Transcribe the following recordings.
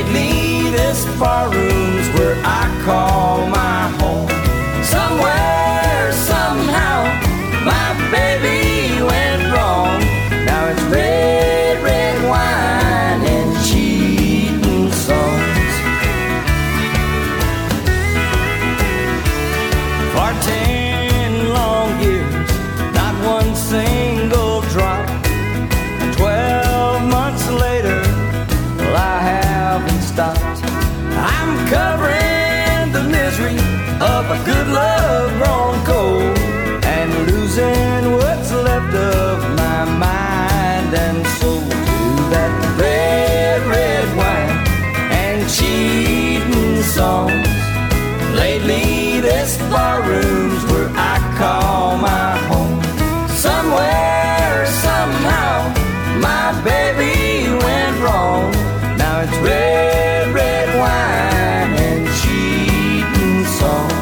Lately, this bar room's where I call my home. Somewhere, somehow, my baby went wrong. Now it's red, red wine and cheating songs. For 10 long years, not one single drop. 12 months later, well, I haven't stopped. I'm covering the misery of a good love grown cold, and losing what's left of my mind and soul to that red, red wine and cheating songs. Lately, this bar room's where I call my home. Somewhere, somehow, my baby went wrong. Now it's red, red wine and cheating songs.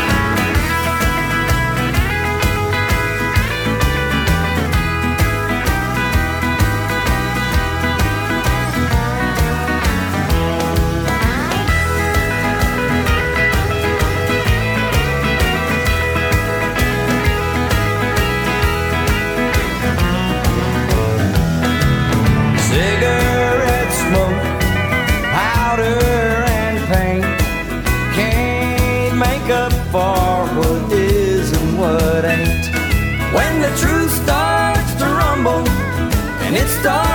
Cigarette smoke, powder and paint can't make up for what is and what ain't. When the truth starts to rumble and it starts